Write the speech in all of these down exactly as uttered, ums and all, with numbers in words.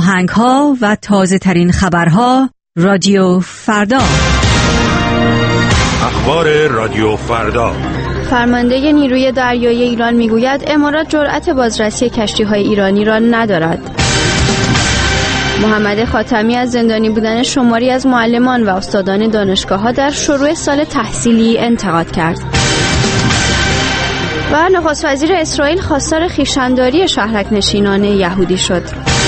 آهنگ‌ها و تازه‌ترین خبرها رادیو فردا. اخبار رادیو فردا. فرمانده نیروی دریایی ایران میگوید امارات جرأت بازرسی کشتی‌های ایرانی را ندارد. محمد خاتمی از زندانی بودن شماری از معلمان و استادان دانشگاه‌ها در شروع سال تحصیلی انتقاد کرد. و نخست وزیر اسرائیل خواستار خویشتن‌داری شهرک نشینان یهودی شد.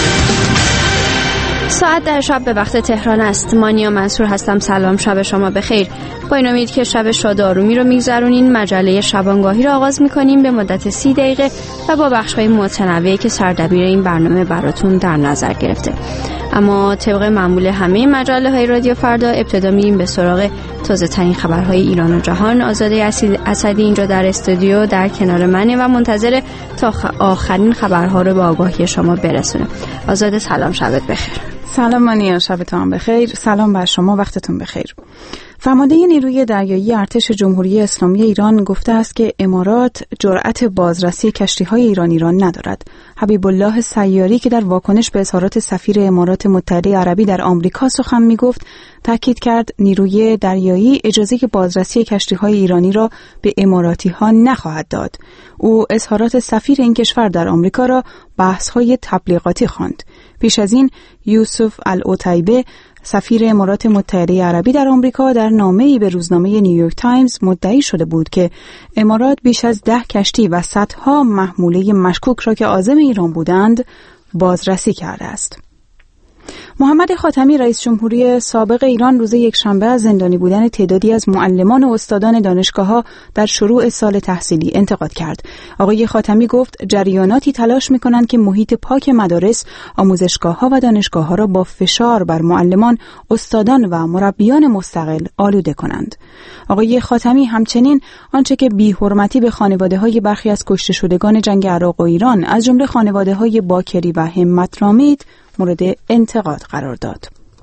ساعت ده شب به وقت تهران است. مانیا منصور هستم. سلام، شب شما بخیر. با این امید که شب شاد و آرومی رو میگذرونین، مجله شبانگاهی رو آغاز میکنیم به مدت سی دقیقه و با بخش‌های متنوعی که سردبیر این برنامه براتون در نظر گرفته. اما طبق معمول همه مجله های رادیو فردا، ابتدا میریم به سراغ تازه ترین خبرهای ایران و جهان. آزاده اسدی اینجا در استودیو در کنار منه و منتظر تا آخرین خبرها رو به آگاهی شما برسونه. آزاده سلام، شبت بخیر. سلام مانیا، شبتون بخیر. سلام بر شما، وقتتون بخیر. فرمانده نیروی دریایی ارتش جمهوری اسلامی ایران گفته است که امارات جرأت بازرسی کشتی‌های ایرانی را ندارد. حبیب الله سیاری که در واکنش به اظهارات سفیر امارات متحده عربی در آمریکا سخن می‌گفت، تاکید کرد نیروی دریایی اجازه بازرسی کشتی‌های ایرانی را به اماراتی‌ها نخواهد داد. او اظهارات سفیر این کشور در آمریکا را بحث‌های تبلیغاتی خواند. پیش از این یوسف العتیبه سفیر امارات متحده عربی در آمریکا در نامه‌ای به روزنامه نیویورک تایمز مدعی شده بود که امارات بیش از ده کشتی و صدها محموله مشکوک را که عازم ایران بودند بازرسی کرده است. محمد خاتمی رئیس جمهوری سابق ایران روز یکشنبه از زندانی بودن تعدادی از معلمان و استادان دانشگاه‌ها در شروع سال تحصیلی انتقاد کرد. آقای خاتمی گفت جریاناتی تلاش می‌کنند که محیط پاک مدارس، آموزشگاه‌ها و دانشگاه‌ها را با فشار بر معلمان، استادان و مربیان مستقل آلوده کنند. آقای خاتمی همچنین آنچه که بی‌حرمتی به خانواده‌های برخی از کشته شدگان جنگ عراق و ایران از جمله خانواده‌های باکری و همت رامید مورد انتقاد قرار داد.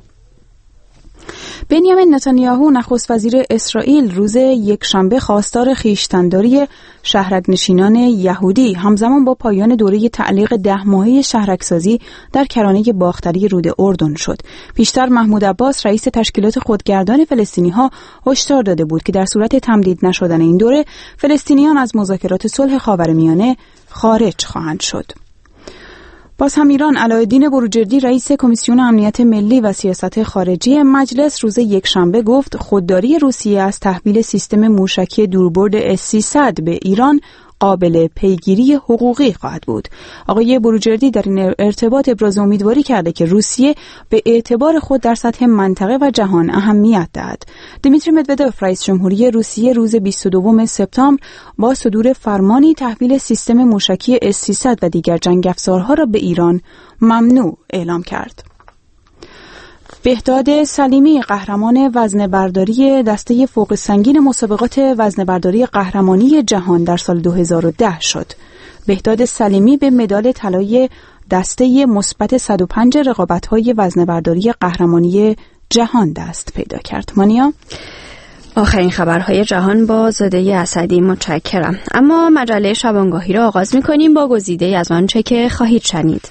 بنیامین نتانیاهو نخست وزیر اسرائیل روز یکشنبه خواستار خویشتن‌داری شهرک نشینان یهودی همزمان با پایان دوره تعلیق ده ماهه شهرکسازی در کرانه باختری رود اردن شد. پیشتر محمود عباس رئیس تشکیلات خودگردان فلسطینی‌ها هشدار داده بود که در صورت تمدید نشدن این دوره فلسطینیان از مذاکرات صلح خاورمیانه خارج خواهند شد. باز هم ایران، علاءالدین بروجردی رئیس کمیسیون امنیت ملی و سیاست خارجی مجلس روز یکشنبه گفت خودداری روسیه از تحویل سیستم موشکی دوربرد اس سیصد به ایران قابل پیگیری حقوقی خواهد بود. آقای بروجردی در این ارتباط ابراز امیدواری کرده که روسیه به اعتبار خود در سطح منطقه و جهان اهمیت دهد. دیمیتری مدودوف رئیس جمهوری روسیه روز بیست و دوم سپتامبر با صدور فرمانی تحویل سیستم موشکی اس سیصد و دیگر جنگ افزارها را به ایران ممنوع اعلام کرد. بهداد سلیمی قهرمان وزنه‌برداری دسته فوق سنگین مسابقات وزنه‌برداری قهرمانی جهان در سال دو هزار و ده شد. بهداد سلیمی به مدال طلای دسته مثبت صد و پنج رقابت‌های وزنه‌برداری قهرمانی جهان دست پیدا کرد. مانیا، آخرین خبرهای جهان با زاده اسدی. متشکرم. اما مجله شبانگاهی را آغاز می‌کنیم با گزیده از آنچه که خواهید شنید.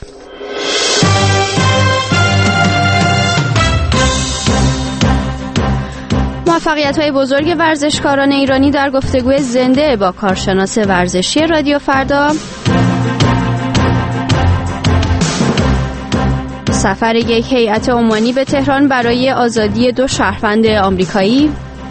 موفقیت‌های بزرگ ورزشکاران ایرانی در گفتگوی زنده با کارشناس ورزشی رادیو فردا، سفر یک هیئت عمانی به تهران برای آزادی دو شهروند آمریکایی،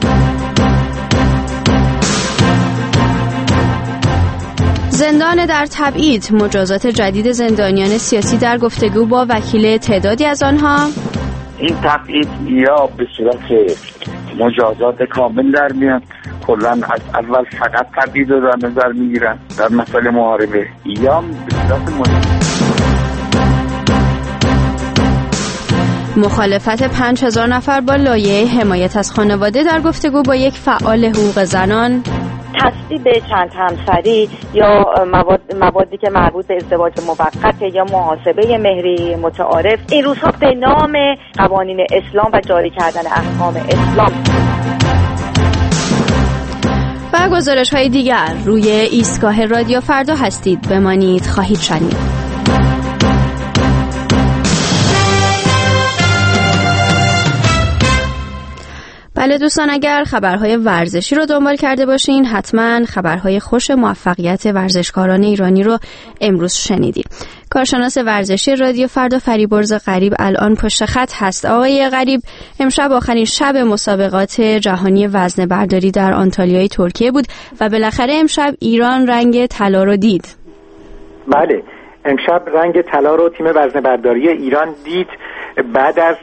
زندان در تبعید، مجازات جدید زندانیان سیاسی در گفتگو با وکیل تعدادی از آنها. این تبعید یا به صورت مجازات کامل در میان، کلا از اول فقط تبعید رو در نظر میگیرن در مسئله محاربه، یا به صورت مجازات. مخالفت پنج هزار نفر با لایحه حمایت از خانواده در گفتگو با یک فعال حقوق زنان. تصدیق چند همسری یا مواد موادی که مربوط به ازدواج موقت یا محاسبه مهری متعارف این روزها به نام قوانین اسلام و جاری کردن احکام اسلام. و گزارش‌های دیگر روی ایستگاه رادیو فردا هستید، بمانید، خواهید شنید. بله دوستان، اگر خبرهای ورزشی رو دنبال کرده باشین حتما خبرهای خوش موفقیت ورزشکاران ایرانی رو امروز شنیدید. کارشناس ورزشی رادیو فردا فریبرز غریب الان پشت خط هست. آقای غریب، امشب آخرین شب مسابقات جهانی وزنه برداری در آنتالیای ترکیه بود و بالاخره امشب ایران رنگ طلا رو دید. بله، امشب رنگ طلا رو تیم وزنه برداری ایران دید. بعد از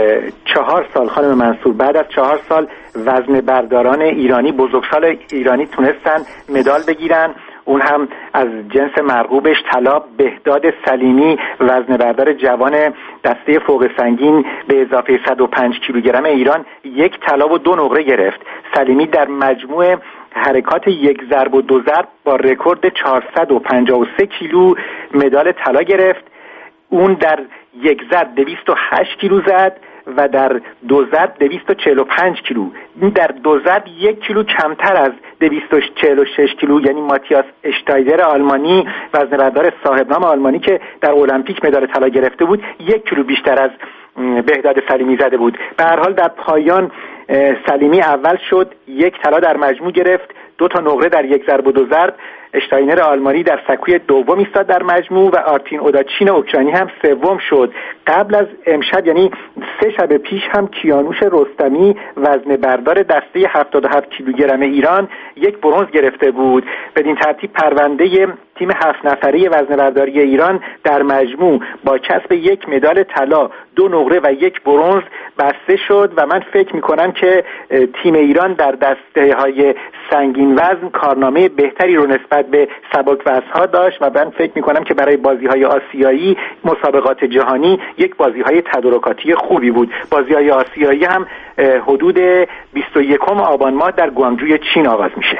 چهار سال خانم منصور، بعد از چهار سال وزنه برداران ایرانی، بزرگسال ایرانی تونستن مدال بگیرن، اون هم از جنس مرغوبش طلا. بهداد سلیمی وزنه بردار جوان دسته فوق سنگین به اضافه صد و پنج کیلوگرم ایران یک طلا و دو نقره گرفت. سلیمی در مجموع حرکات یک ضرب و دو ضرب با رکورد چهارصد و پنجاه و سه کیلو مدال طلا گرفت. اون در یک ضرب دویست و هشت کیلو زد و در دو ضرب دویست و چهل و پنج کیلو. این در دو ضرب یک کیلو کمتر از دویست و چهل و شش کیلو، یعنی ماتیاس اشتایدر آلمانی وزنه‌بردار صاحب نام آلمانی که در المپیک مدال طلا گرفته بود، یک کیلو بیشتر از بهداد سلیمی زده بود. به هر حال در پایان سلیمی اول شد، یک طلا در مجموع گرفت، دو تا نقره در یک ضرب و دو ضرب. اشتاینر آلمانی در سکوی دوم ایستاد در مجموع و آرتین اوداچین اوکراینی هم سوم شد. قبل از امشب، یعنی سه شب پیش، هم کیانوش رستمی وزنه بردار دسته هفتاد و هفت کیلوگرم ایران یک برنز گرفته بود. بدین ترتیب پرونده تیم هفت نفره وزنه برداری ایران در مجموع با کسب یک مدال طلا، دو نقره و یک برنز بسته شد و من فکر میکنم که تیم ایران در دسته های سنگین وزن کارنامه بهتری رو نسبت به سبک وزن‌ها داشت و من فکر میکنم که برای بازی‌های آسیایی، مسابقات جهانی، یک بازی‌های تدارکاتی خوبی بود. بازی‌های آسیایی هم حدود بیست و یکم آبان ماه در گوانگجوی چین آغاز میشه.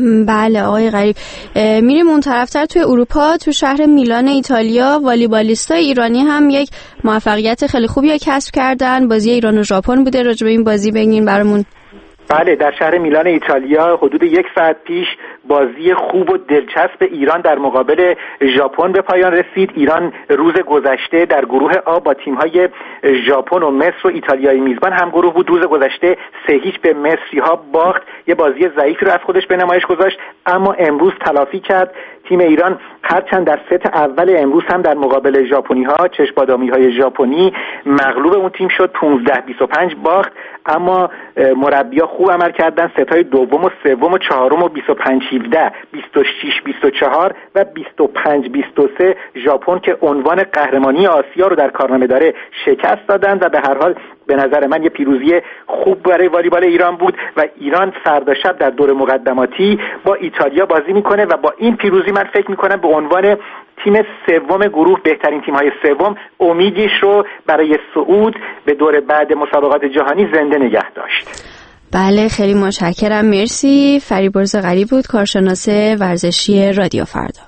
بله آقای غریب، میریم اون طرفتر توی اروپا، تو شهر میلان ایتالیا والیبالیستای ایرانی هم یک موفقیت خیلی خوبی کسب کردن. بازی ایران و ژاپن بوده، راجع به این بازی بگین برامون. بله، در شهر میلان ایتالیا حدود یک ساعت پیش بازی خوب و دلچسب ایران در مقابل ژاپن به پایان رسید. ایران روز گذشته در گروه آ با تیم‌های ژاپن و مصر و ایتالیای میزبان هم گروه بود. روز گذشته سه هیچ به مصری‌ها باخت، یه بازی ضعیفی رو از خودش به نمایش گذاشت، اما امروز تلافی کرد. تیم ایران هرچند در ست اول امروز هم در مقابل ژاپنی‌ها، چشم‌بادامی‌های ژاپنی، مغلوب اون تیم شد، پانزده بیست و پنج باخت، اما مربی‌ها خوب عمل کردن. ستای دوم و سوم و چهارم و بیست و پنج هفده، بیست و شش بیست و چهار و بیست و پنج بیست و سه ژاپن که عنوان قهرمانی آسیا رو در کارنامه داره شکست دادن و به هر حال به نظر من یه پیروزی خوب برای والیبال ایران بود و ایران فردا شب در دور مقدماتی با ایتالیا بازی میکنه و با این پیروزی من فکر میکنم به عنوان تیم سوم گروه، بهترین تیم‌های سوم، امیدش رو برای صعود به دور بعد مسابقات جهانی زنده نگه داشت. بله خیلی متشکرم، مرسی. فریبرز غریب بود، کارشناس ورزشی رادیو فردا.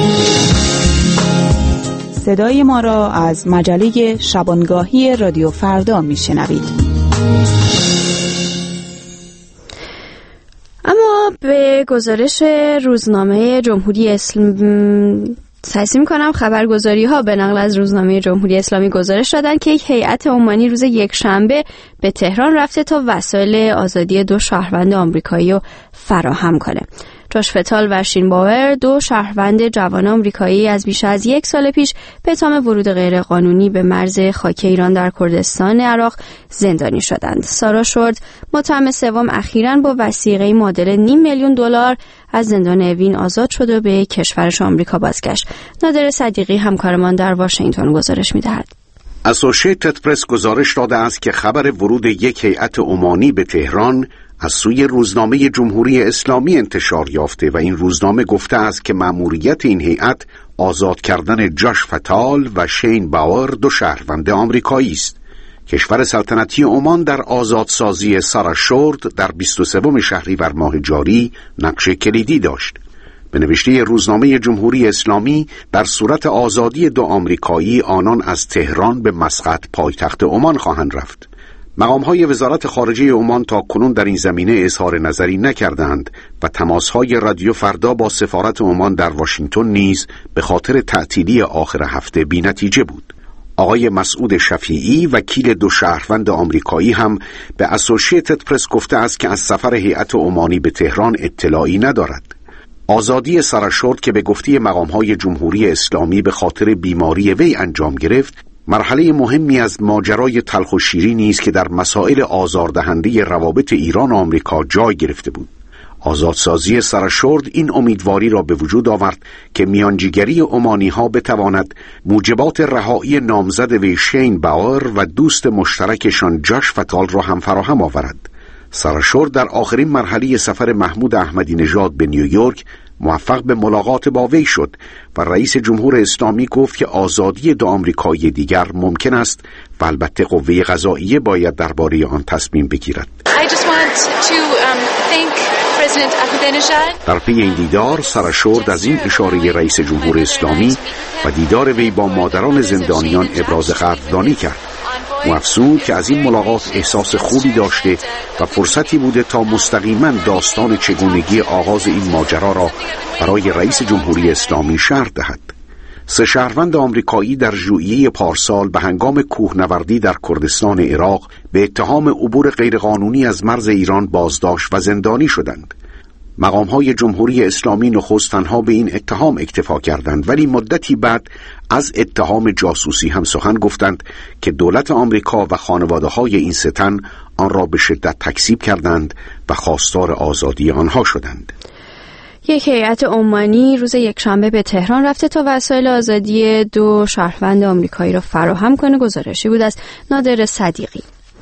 صدای ما را از مجله شبانگاهی رادیو فردا میشنوید. اما به گزارش روزنامه جمهوری اسلامی سعی می‌کنم خبرگزاری ها به نقل از روزنامه جمهوری اسلامی گزارش دادن که یک هیئت عمانی روز یکشنبه به تهران رفته تا وسایل آزادی دو شهروند آمریکایی رو فراهم کنه. جاش فتال و شین باور، دو شهروند جوان آمریکایی از بیش از یک سال پیش به اتهام ورود غیرقانونی به مرز خاک ایران در کردستان عراق زندانی شدند. سارا شورد، متهم سوم، اخیراً با وثیقه معادل نیم میلیون دلار از زندان اوین آزاد شد و به کشورش آمریکا بازگشت. نادر صدیقی همکارمان در واشنگتن گزارش می‌دهد. اسوشییتد پرس گزارش داده است که خبر ورود یک هیئت عمانی به تهران از سوی روزنامه جمهوری اسلامی انتشار یافته و این روزنامه گفته است که مأموریت این هیئت آزاد کردن جاش فتال و شین باور، دو شهروند آمریکایی است. کشور سلطنتی عمان در آزادسازی سارا شورد در بیست و سوم شهریور ماه جاری نقش کلیدی داشت. به نوشته روزنامه جمهوری اسلامی، در صورت آزادی دو آمریکایی آنان از تهران به مسقط پایتخت عمان خواهند رفت. مقام‌های وزارت خارجه عمان تا کنون در این زمینه اظهار نظری نکردند و تماس‌های رادیو فردا با سفارت عمان در واشنگتن نیز به خاطر تعطیلی آخر هفته بی‌نتیجه بود. آقای مسعود شفیعی وکیل دو شهروند آمریکایی هم به اسوشییتد پرس گفته است که از سفر هیئت عمانی به تهران اطلاعی ندارد. آزادی سراشورد که به گفته مقام‌های جمهوری اسلامی به خاطر بیماری وی انجام گرفت، مرحله مهمی از ماجرای تلخ و شیرینی است که در مسائل آزاردهنده روابط ایران و آمریکا جای گرفته بود. آزادسازی سراشورد این امیدواری را به وجود آورد که میانجیگری عمانی‌ها بتواند موجبات رهایی نامزد وی شین باور و دوست مشترکشان جاش فتال را هم فراهم آورد. سراشورد در آخرین مرحله سفر محمود احمدی نژاد به نیویورک موفق به ملاقات با وی شد و رئیس جمهور اسلامی گفت که آزادی دو آمریکایی دیگر ممکن است و البته قوه قضاییه باید درباره آن تصمیم بگیرد. در پی این دیدار سراشورد از این اشاره رئیس جمهور اسلامی و دیدار وی با مادران زندانیان ابراز قدردانی کرد. او افزود که از این ملاقات احساس خوبی داشته و فرصتی بوده تا مستقیما داستان چگونگی آغاز این ماجرا را برای رئیس جمهوری اسلامی شرح دهد. سه شهروند آمریکایی در ژوئیه پارسال به هنگام کوهنوردی در کردستان عراق به اتهام عبور غیرقانونی از مرز ایران بازداشت و زندانی شدند. مقام‌های جمهوری اسلامی نخست تنها به این اتهام اکتفا کردند، ولی مدتی بعد از اتهام جاسوسی هم سخن گفتند که دولت آمریکا و خانواده‌های این سه تن آن را به شدت تکذیب کردند و خواستار آزادی آنها شدند. یک هیئت عمانی روز یکشنبه به تهران رفته تا وسایل آزادی دو شهروند آمریکایی را فراهم کنه. گزارشی بود از نادر صدیقی.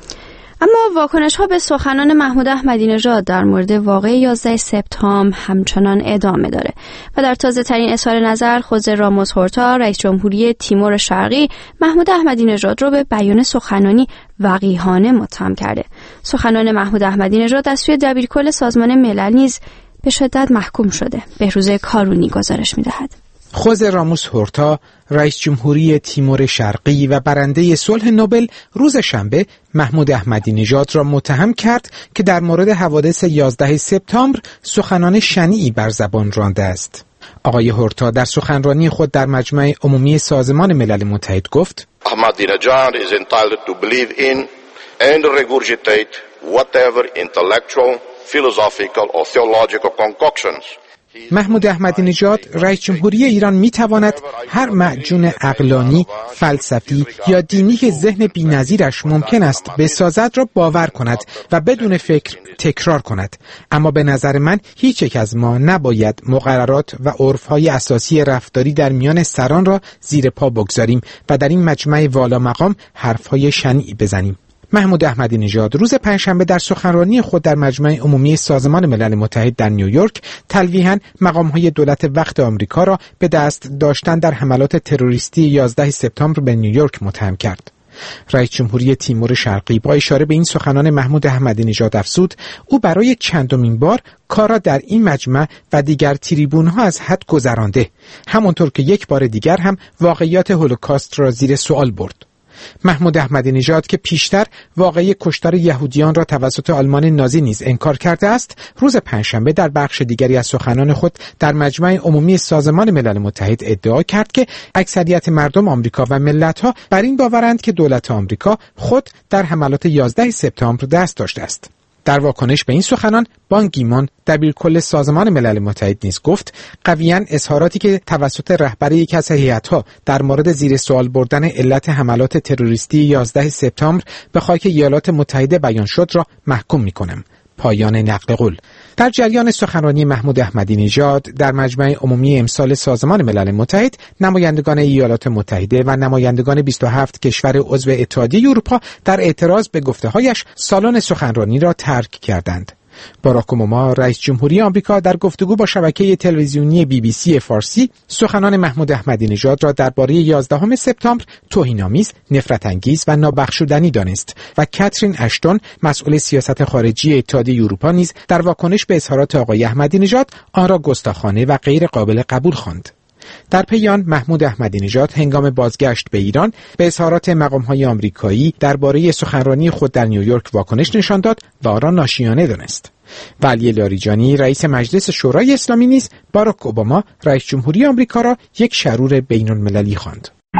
اما واکنش ها به سخنان محمود احمدی نژاد در مورد واقعه یازده سپتامبر همچنان ادامه داره و در تازه ترین اظهار نظر خوزه راموس هورتا رئیس جمهوری تیمور شرقی محمود احمدی نژاد رو به بیان سخنانی وقیحانه متهم کرده. سخنان محمود احمدی نژاد از سوی دبیرکل سازمان ملل نیز به شدت محکوم شده. بهروز کارونی گزارش می‌دهد. خوزه راموس هورتا رئیس جمهوری تیمور شرقی و برنده صلح نوبل روز شنبه محمود احمدی نژاد را متهم کرد که در مورد حوادث یازده سپتامبر سخنان شنیعی بر زبان رانده است. آقای هورتا در سخنرانی خود در مجمع عمومی سازمان ملل متحد گفت: Ahmadinejad is entitled to believe in and regurgitate whatever intellectual, philosophical or theological concoctions. محمود احمدی نژاد رئیس جمهوری ایران می تواند هر معجون عقلانی، فلسفی یا دینی که ذهن بی‌نظیرش ممکن است بسازد را باور کند و بدون فکر تکرار کند، اما به نظر من هیچ یک از ما نباید مقررات و عرف‌های اساسی رفتاری در میان سران را زیر پا بگذاریم و در این مجمع والا مقام حرف‌های شنیع بزنیم. محمود احمدی نژاد روز پنجشنبه در سخنرانی خود در مجمع عمومی سازمان ملل متحد در نیویورک تلویحاً مقام‌های دولت وقت آمریکا را به دست داشتن در حملات تروریستی یازده سپتامبر به نیویورک متهم کرد. رئیس جمهوری تیمور شرقی با اشاره به این سخنان محمود احمدی نژاد افزود او برای چندمین بار کارا در این مجمع و دیگر تریبون‌ها از حد گذرانده، همانطور که یک بار دیگر هم واقعیات هولوکاست را زیر سوال برد. محمود احمدی نژاد که پیشتر واقعه کشتار یهودیان را توسط آلمان نازی نیز انکار کرده است، روز پنجشنبه در بخش دیگری از سخنان خود در مجمع عمومی سازمان ملل متحد ادعا کرد که اکثریت مردم آمریکا و ملت‌ها بر این باورند که دولت آمریکا خود در حملات یازده سپتامبر دست داشته است. در واکنش به این سخنان بان گیمون دبیرکل سازمان ملل متحد نیز گفت قویاً اظهاراتی که توسط رهبر یک از هیئت‌ها در مورد زیر سوال بردن علت حملات تروریستی یازده سپتامبر به خاک ایالات متحده بیان شد را محکوم می‌کنم. پایان نقل قول. در جریان سخنرانی محمود احمدی نژاد در مجمع عمومی امسال سازمان ملل متحد، نمایندگان ایالات متحده و نمایندگان بیست و هفت کشور عضو اتحادیه اروپا در اعتراض به گفته‌هایش سالن سخنرانی را ترک کردند. باراک اوباما رئیس جمهوری آمریکا در گفتگو با شبکه تلویزیونی بی بی سی فارسی سخنان محمود احمدی نژاد را درباره یازدهم سپتامبر توهین‌آمیز، نفرت‌انگیز و نابخشودنی دانست و کاترین اشتون مسئول سیاست خارجی اتحادیه اروپا نیز در واکنش به اظهارات آقای احمدی نژاد آن را گستاخانه و غیر قابل قبول خواند. در پی آن محمود احمدی نژاد هنگام بازگشت به ایران به اظهارات مقام‌های آمریکایی درباره سخنرانی خود در نیویورک واکنش نشان داد و آن را ناشیانه دانست. و علی لاریجانی رئیس مجلس شورای اسلامی نیز باراک اوباما رئیس جمهوری آمریکا را یک شرور بین‌المللی خواند.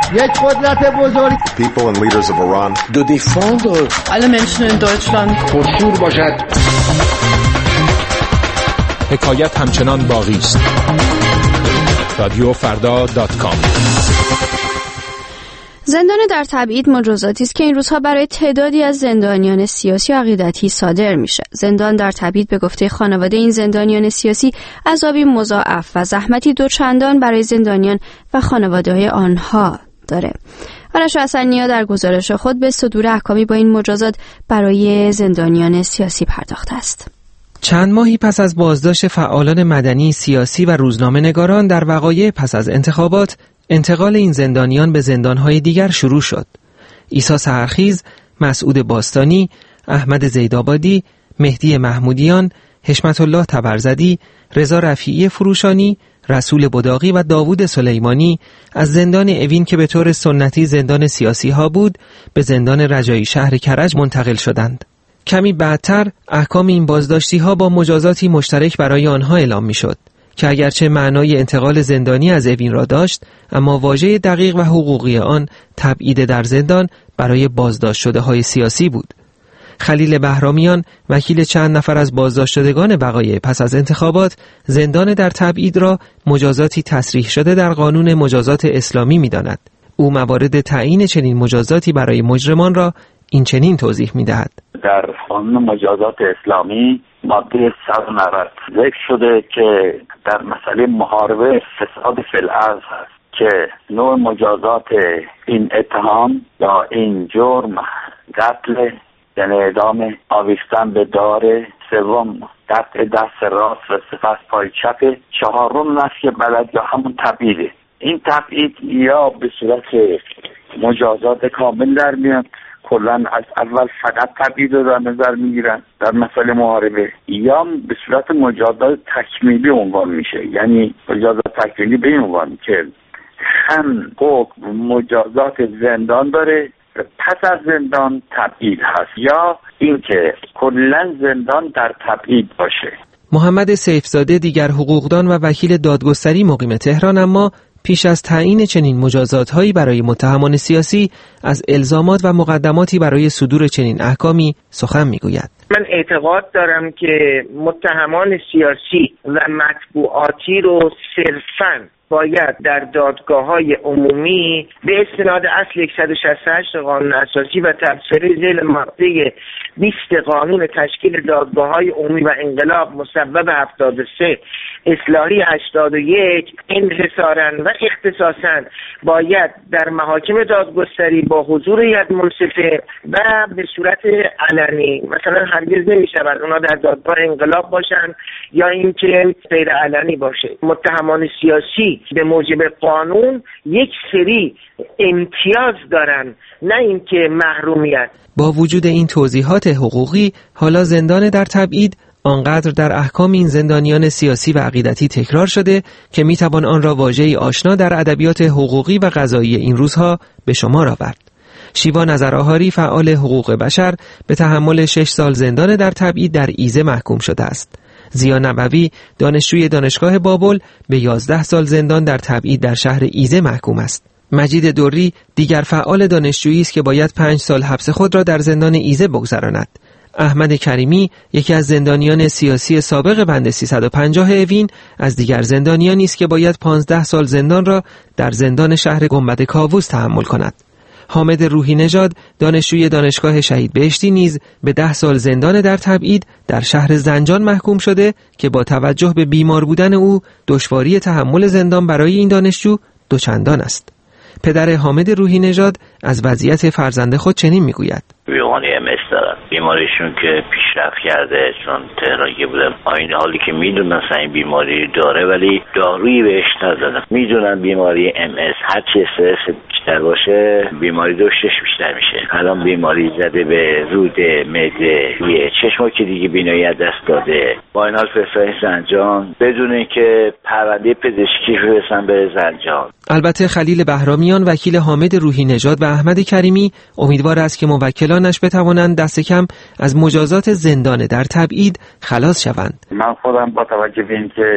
یک قدرت بزرگ. People and leaders of Iran to defend alle Menschen in Deutschland پرشور باشد. حکایت همچنان باقی است. رادیو فردا دات کام. زندان در تبعید مجازاتی است که این روزها برای تعدادی از زندانیان سیاسی و عقیدتی صادر میشه. زندان در تبعید به گفته خانواده این زندانیان سیاسی عذابی مضاعف و زحمتی دوچندان برای زندانیان و خانواده‌های آنها داره. آرش حسنی‌نیا در گزارش خود به صدور احکامی با این مجازات برای زندانیان سیاسی پرداخته است. چند ماهی پس از بازداشت فعالان مدنی، سیاسی و روزنامه‌نگاران در وقایع پس از انتخابات، انتقال این زندانیان به زندان‌های دیگر شروع شد. عیسی سحرخیز، مسعود باستانی، احمد زیدآبادی، مهدی محمودیان، حشمت الله تبرزدی، رضا رفیعی فروشانی، رسول بداقی و داوود سلیمانی از زندان اوین که به طور سنتی زندان سیاسی ها بود به زندان رجایی شهر کرج منتقل شدند. کمی بعدتر احکام این بازداشتی ها با مجازاتی مشترک برای آنها اعلام می شد که اگرچه معنای انتقال زندانی از اوین را داشت، اما واژه دقیق و حقوقی آن تبعید در زندان برای بازداشت شده های سیاسی بود. خلیل بهرامیان، وکیل چند نفر از بازداشت شدگان وقایع پس از انتخابات، زندان در تبعید را مجازاتی تصریح شده در قانون مجازات اسلامی می‌داند. او موارد تعیین چنین مجازاتی برای مجرمان را این چنین توضیح می‌دهد. در قانون مجازات اسلامی ماده صد و نود ذکر شده که در مسئله محاربه فساد فی الارض هست که نوع مجازات این اتهام یا این جرم قتل، یعنی اعدام، آویختن به دار، سوم قطع دست راست و سپس پای چپ، چهارم نفی بلد یا همون تبعیده. این تبعید یا به صورت مجازات کامل در میاد، کلن از اول فقط تبعید رو در نظر میگیرن در مسئله محاربه، یا به صورت مجازات تکمیلی عنوان میشه. یعنی مجازات تکمیلی به این عنوان که هم حکم مجازات زندان داره، پس از زندان تبعید هست، یا اینکه کلا زندان در تبعید باشه. محمد سیفزاده، دیگر حقوقدان و وکیل دادگستری مقیم تهران، اما پیش از تعیین چنین مجازات‌هایی برای متهمان سیاسی از الزامات و مقدماتی برای صدور چنین احکامی سخن می‌گوید. من اعتقاد دارم که متهمان سیاسی و مطبوعاتی رو صرفاً باید در دادگاه‌های عمومی به استناد اصل صد و شصت و هشت قانون اساسی و تفسیر ذیل ماده بیست قانون تشکیل دادگاه‌های عمومی و انقلاب مصوب هفتاد و سه اصلاحی هشتاد و یک انحصاراً و اختصاصاً باید در محاکم دادگستری با حضور هیئت منصفه و به صورت علنی، مثلا هرگز نمی‌شود اونا در دادگاه انقلاب باشن یا اینکه غیر علنی باشه. متهمان سیاسی به موجب قانون یک سری امتیاز دارن، نه اینکه محرومیت. با وجود این توضیحات حقوقی، حالا زندان در تبعید آنقدر در احکام این زندانیان سیاسی و عقیدتی تکرار شده که میتوان آن را واژه‌ای آشنا در ادبیات حقوقی و قضایی این روزها به شمار آورد. شیوا نظرآهاری، فعال حقوق بشر، به تحمل شش سال زندان در تبعید در ایزه محکوم شده است. زیا نبوی، دانشجوی دانشگاه بابل، به یازده سال زندان در تبعید در شهر ایزه محکوم است. مجید دوری، دیگر فعال دانشجویی است که باید پنج سال حبس خود را در زندان ایزه بگذراند. احمد کریمی، یکی از زندانیان سیاسی سابق بند سیصد و پنجاه اوین، از دیگر زندانیانی است که باید پانزده سال زندان را در زندان شهر گنبد کاووس تحمل کند. حامد روحی نژاد، دانشجوی دانشگاه شهید بهشتی، نیز به ده سال زندان در تبعید در شهر زنجان محکوم شده که با توجه به بیمار بودن او دشواری تحمل زندان برای این دانشجو دوچندان است. پدر حامد روحی نژاد از وضعیت فرزند خود چنین میگوید: بیماری ام اس دارن، بیماریشون که پیشرفت کرده، چون تهرانی بودم این حالی که میدونن این بیماری داره ولی دارویی بهش ندادن. میدونن بیماری ام اس هر چی استرس بیشتر باشه بیماری دوشش بیشتر میشه. الان بیماری زده به روده، معده، یه چشمو که دیگه بینایی از دست داده. با این حال فرستادن زنجان بدون اینکه پرونده پزشکی برسن به زنجان. البته خلیل بهرامیان، وکیل حامد روحی نژاد و احمد کریمی، امیدوار است که موکلانش بتوانند دست کم از مجازات زندان در تبعید خلاص شوند. من خودم با توجه به اینکه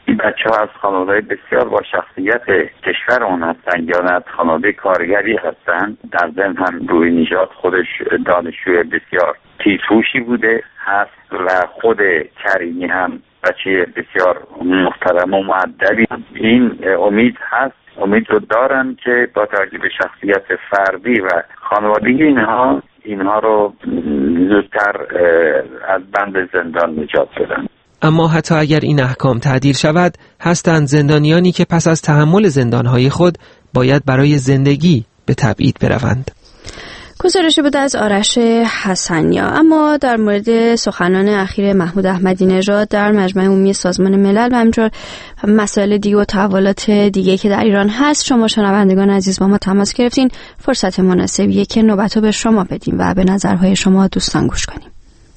این بچه ها از خانواده بسیار با شخصیت کشور اون هستن، یا نه خانواده کارگری هستن. در ضمن هم روی نژاد خودش دانشجوی بسیار تیزهوشی بوده هست و خود کریمی هم بچه بسیار محترم و مؤدبی. این امید هست، امید رو دارن که با توجه به شخصیت فردی و خانوادگی اینها اینها رو زودتر از بند زندان نجات بدن. اما حتی اگر این احکام تعدیل شود، هستند زندانیانی که پس از تحمل زندانهای خود باید برای زندگی به تبعید بروند. گزارشی بود از آرش حسنیا. اما در مورد سخنان اخیر محمود احمدی نژاد در مجمع عمومی سازمان ملل و همینطور مسائل دیگه و تحولات دیگه که در ایران هست، شما شنوندگان عزیز با ما تماس گرفتین. فرصت مناسبیه که نوبتو به شما بدیم و به نظرهای شما دوستان گوش کنیم.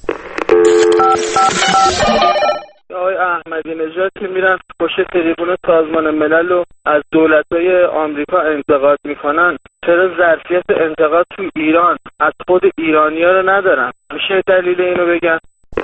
آقای احمدی نژاد که میرن پشت تریبون سازمان ملل رو از دولت‌های آمریکا انتقاد میکنن، چرا ظرفیت انتقاد تو ایران از خود ایرانی‌ها رو ندارن؟ میشه دلیل اینو بگن؟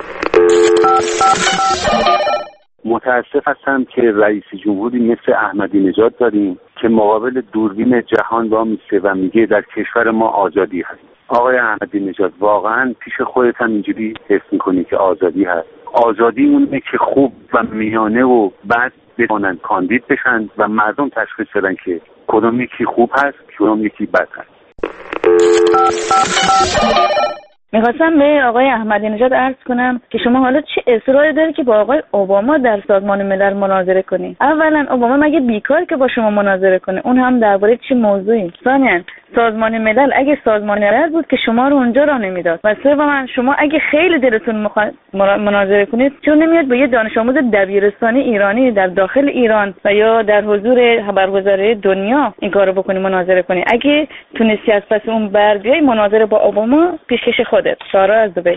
متاسف هستم که رئیس جمهوری مثل احمدی نژاد داریم که مقابل دوربین جهان وامیسته و میگه در کشور ما آزادی هست. آقای احمدی نژاد، واقعا پیش خودت هم اینجوری حس میکنی که آزادی هست؟ آزادی اونه که خوب و میانه و بعد بتونن کاندید بشن و مردم تشخیص بدن که کدوم یکی خوب هست، کدوم یکی بد هست. میخواستم به آقای احمدی نژاد عرض کنم که شما حالا چه اصراری داری که با آقای اوباما در سازمان ملل مناظره کنی؟ اولا اوباما مگه بیکار که با شما مناظره کنه؟ اون هم درباره چه موضوعی؟ ثانیا سازمان ملل اگه سازمان ملل بود که شما رو اونجا راه نمیداد. و سوما شما اگه خیلی دلتون میخواد مناظره کنید، چون نمیاد با یه دانش آموز دبیرستانی ایرانی در داخل ایران و یا در حضور خبرگزاری دنیا این کارو بکنی، مناظره کنی؟ اگه تونستی از پس اون بر بیای مناظره با اوباما، پیشکش خودت. سارا از دبی.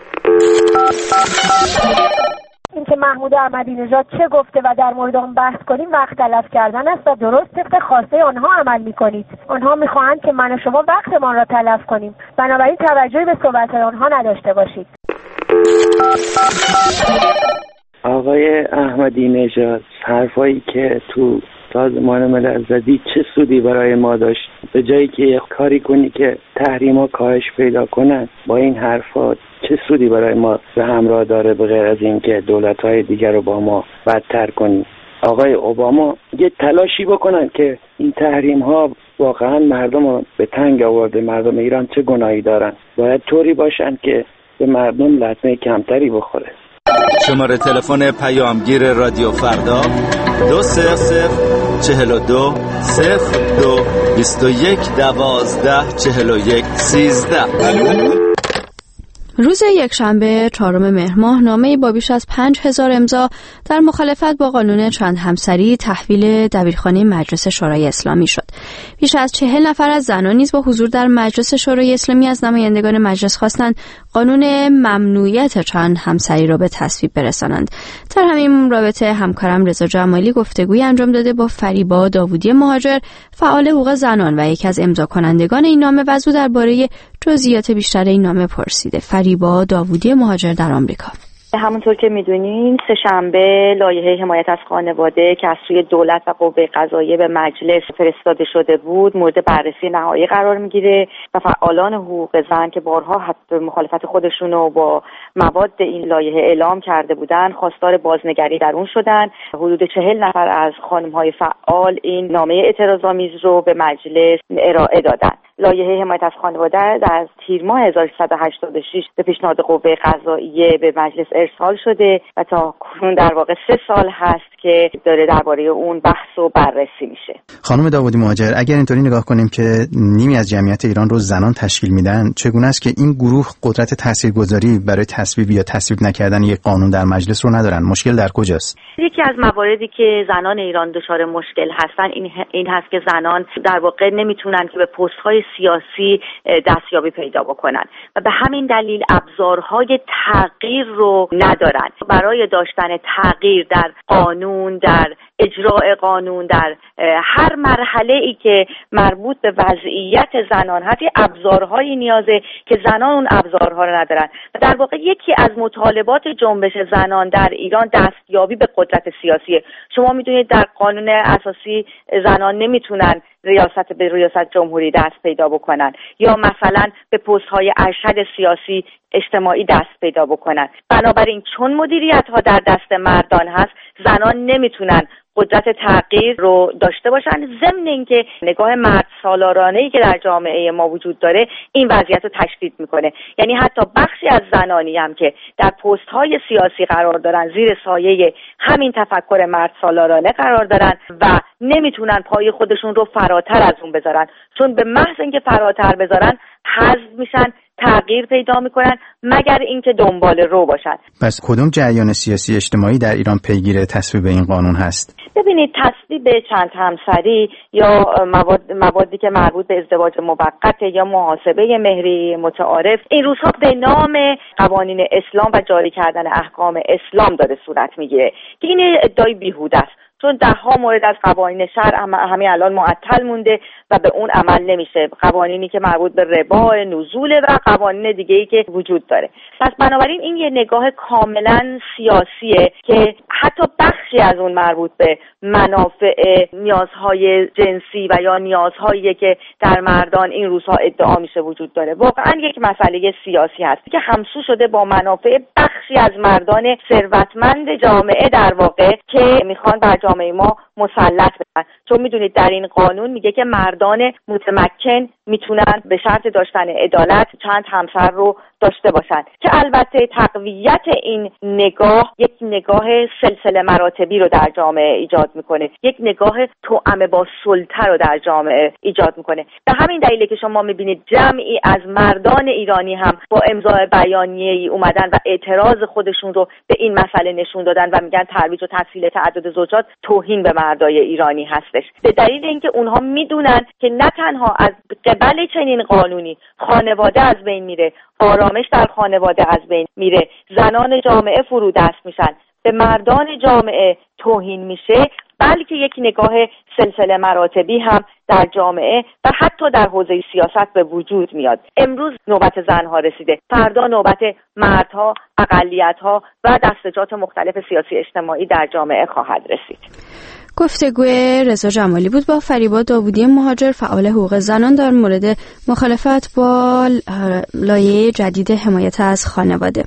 اینکه محمود احمدی نژاد چه گفته و در مورد اون بحث کنیم وقت تلف کردن است و درست طبق خواسته آنها عمل میکنید. آنها میخواهند که من و شما وقتمان را تلف کنیم، بنابراین توجهی به صحبت آنها نداشته باشید. آقای احمدی نژاد، حرفایی که تو سازمان ملل زدی چه سودی برای ما داشت؟ به جایی که یک کاری کنی که تحریما کاهش پیدا کنن، با این حرفات چه سودی برای ما به همراه داره به غیر از این که دولت‌های دیگر رو با ما بدتر کنی؟ آقای اوباما یه تلاشی بکنن که این تحریم ها واقعا مردم رو به تنگ آورده. مردم ایران چه گناهی دارن؟ باید طوری باشن که به مردم لطمه کمتری بخوره. شماره تلفن پیامگیر رادیو فردا دو صفر صفر چهل و دو صفر دو بیست و یک دوازده چهل و یک سیزده. روز یکشنبه چهارم مهر ماه نامه‌ای با بیش از پنج هزار امضا در مخالفت با قانون چند همسری تحویل دبیرخانه مجلس شورای اسلامی شد. بیش از چهل نفر از زنان نیز با حضور در مجلس شورای اسلامی از نمایندگان مجلس خواستند قانون ممنوعیت چند همسری را به تصویب برسانند. در همین رابطه همکارم رضا جمالی گفتگویی انجام داده با فریبا داوودی مهاجر، فعال حقوق زنان و یکی از امضا کنندگان این نامه، و از او درباره جزئیات بیشتر این نامه پرسیده. فریبا داوودی مهاجر در آمریکا. همونطور که میدونین سه شنبه لایحه حمایت از خانواده که از سوی دولت و قوه قضاییه به مجلس فرستاده شده بود مورد بررسی نهایی قرار میگیره و فعالان حقوق زن که بارها حتی مخالفت خودشون رو با مواد این لایحه اعلام کرده بودن خواستار بازنگری در اون شدن. حدود چهل نفر از خانم‌های فعال این نامه اعتراض‌آمیز رو به مجلس ارائه دادن. لایحه حمایت از خانواده در تیر ماه هزار و سیصد و هشتاد و شش به پیشنهاد قوه قضاییه به مجلس ارسال شده و تا کنون در واقع سه سال هست که داره درباره اون بحث و بررسی میشه. خانم داوودی مهاجر، اگر اینطوری نگاه کنیم که نیمی از جمعیت ایران رو زنان تشکیل میدن، چگونه است که این گروه قدرت تاثیرگذاری برای تصویب یا تصویب نکردن یک قانون در مجلس رو ندارن؟ مشکل در کجاست؟ یکی از مواردی که زنان ایران دچار مشکل هستن این این هست که زنان در واقع نمیتونن که به پست‌های سیاسی دستیابی پیدا بکنن و به همین دلیل ابزارهای تغییر رو ندارن. برای داشتن تغییر در قانون، در اجراع قانون، در هر مرحله ای که مربوط به وضعیت زنان هست، ابزارهایی نیازه که زنان اون ابزارها رو ندارن. و در واقع یکی از مطالبات جنبش زنان در ایران دستیابی به قدرت سیاسیه. شما میدونید در قانون اساسی زنان نمیتونن ریاست به ریاست جمهوری دست پیدا بکنن یا مثلا به پست های ارشد سیاسی اجتماعی دست پیدا بکنن. بنابراین چون مدیریت ها در دست مردان هست، زنان نمیتونن قدرت تغییر رو داشته باشن. ضمن اینکه نگاه مرد سالارانه‌ای که در جامعه ما وجود داره این وضعیت رو تشدید میکنه. یعنی حتی بخشی از زنانی هم که در پست های سیاسی قرار دارن زیر سایه همین تفکر مرد سالارانه قرار دارن و نمیتونن پای خودشون رو فراتر از اون بذارن، چون به محض اینکه فراتر بذارن حذف میشن، تغییر پیدا میکنن، مگر اینکه دنبال رو باشن. پس کدوم جریان سیاسی اجتماعی در ایران پیگیر تصویب این قانون هست؟ ببینید، تصویب چند همسری یا مواد موادی که مربوط به ازدواج موقت یا محاسبه مهری متعارف این روزها به نام قوانین اسلام و جاری کردن احکام اسلام داره صورت میگیره که این ادعای بیهوده است، چون ده ها مورد از قوانین شرع همین الان معطل مونده و به اون عمل نمیشه. قوانینی که مربوط به ربا، نزول و قوانین دیگه‌ای که وجود داره. پس بنابراین این یه نگاه کاملا سیاسیه که حتی بخشی از اون مربوط به منافع نیازهای جنسی و یا نیازهایی که در مردان این روزها ادعا میشه وجود داره. واقعا یک مسئله سیاسی هست که همسو شده با منافع بخشی از مردان ثروتمند جامعه در واقع که میخوان بر جامعه ما مسلط بشن. چون میدونید در این قانون میگه که مردان متمکن میتونن به شرط داشتن عدالت چند همسر رو داشته باشن، که البته تقویت این نگاه یک نگاه سلسله مراتبی رو در جامعه ایجاد میکنه، یک نگاه توأم با سلطه رو در جامعه ایجاد میکنه. به همین دلیله که شما میبینید جمعی از مردان ایرانی هم با امضای بیانیه‌ای اومدن و اعتراض خودشون رو به این مسئله نشون دادن و میگن ترویج و تسهیل تعدد زوجات توهین به مردای ایرانی هستش، به دلیل اینکه اونها میدونن که نه تنها از قبل چنین قانونی خانواده از بین میره، آرامش در خانواده از بین میره، زنان جامعه فرو دست میشن، به مردان جامعه توهین میشه، بلکه یک نگاه سلسله مراتبی هم در جامعه و حتی در حوزه سیاست به وجود میاد. امروز نوبت زنها رسیده، فردا نوبت مردها، اقلیت‌ها و دستجات مختلف سیاسی اجتماعی در جامعه خواهد رسید. گفتگوی رضا جمالی بود با فریبا داوودی مهاجر، فعال حقوق زنان، در مورد مخالفت با لایحه جدید حمایت از خانواده.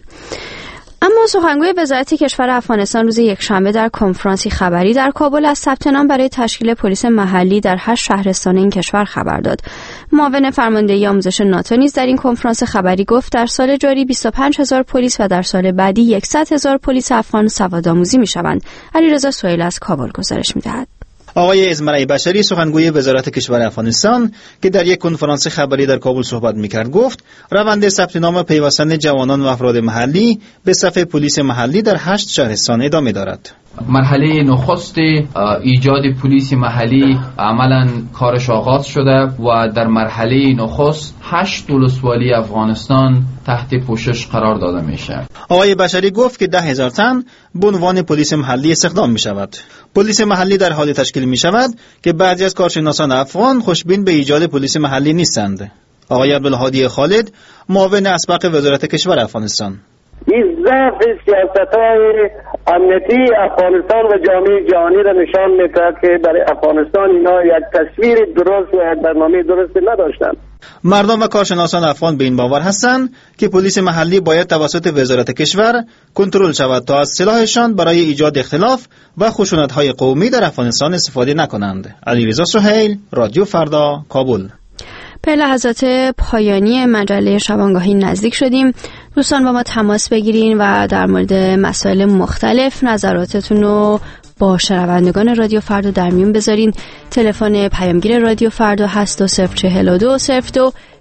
اما سخنگوی وزارت کشور افغانستان روز یکشنبه در کنفرانسی خبری در کابل از ثبت نام برای تشکیل پلیس محلی در هشت شهرستان این کشور خبر داد. معاون فرماندهی آموزش ناتو نیز در این کنفرانس خبری گفت در سال جاری بیست و پنج هزار پلیس و در سال بعدی صد هزار پلیس افغان سوادآموزی می‌شوند. علیرضا سهیل از کابل گزارش می‌دهد. آقای ازمرعی بشری، سخنگوی وزارت کشور افغانستان که در یک کنفرانس خبری در کابل صحبت می‌کرد، گفت روند ثبت نام پیوستن جوانان و افراد محلی به صف پلیس محلی در هشت شهرستان ادامه دارد. مرحله نخست ایجاد پلیس محلی عملاً کارش آغاز شده و در مرحله نخست هشت ولسوالی افغانستان تحت پوشش قرار داده میشه. آقای بشری گفت که ده هزار تن به عنوان پلیس محلی استخدام می شود. پلیس محلی در حال تشکیل می شود که بعضی از کارشناسان افغان خوشبین به ایجاد پلیس محلی نیستند. آقای عبدالهادی خالد، معاون اسبق وزارت کشور افغانستان: این ضعف سیاست‌های امنیتی افغانستان و جامعه جهانی را نشان می‌دهد که برای افغانستان اینا یک تصویر درست و یک برنامه درست نداشتند. مردم و کارشناسان افغان به این باور هستند که پلیس محلی باید توسط وزارت کشور کنترل شود تا از سلاحشان برای ایجاد اختلاف و خشونت‌های قومی در افغانستان استفاده نکنند. علیرضا سهیل، رادیو فردا، کابل. به لحظات پایانی مجله شبانگاهی نزدیک شدیم. دوستان با ما تماس بگیرین و در مورد مسائل مختلف نظراتتون رو با شنوندگان رادیو فردا در میون بذارین. تلفن پیامگیر رادیو فردا هست دو صفر چهل و دو صفر دو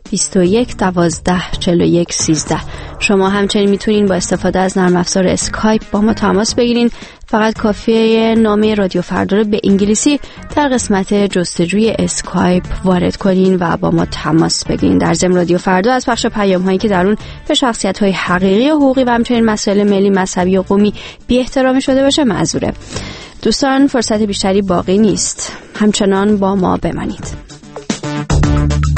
بیست و یک دوازده چهل و یک سیزده. شما همچنین میتونین با استفاده از نرم افزار اسکایپ با ما تماس بگیرین. فقط کافیه نام رادیو فردا رو به انگلیسی در قسمت جستجوی اسکایپ وارد کنین و با ما تماس بگیرین. در ضمن رادیو فردا از پخش پیام هایی که در اون به شخصیت های حقیقی و حقوقی و همچنین مسائل ملی، مذهبی و قومی بی احترامی شده باشه معذوره. دوستان فرصت بیشتری باقی نیست، همچنان با ما بمانید.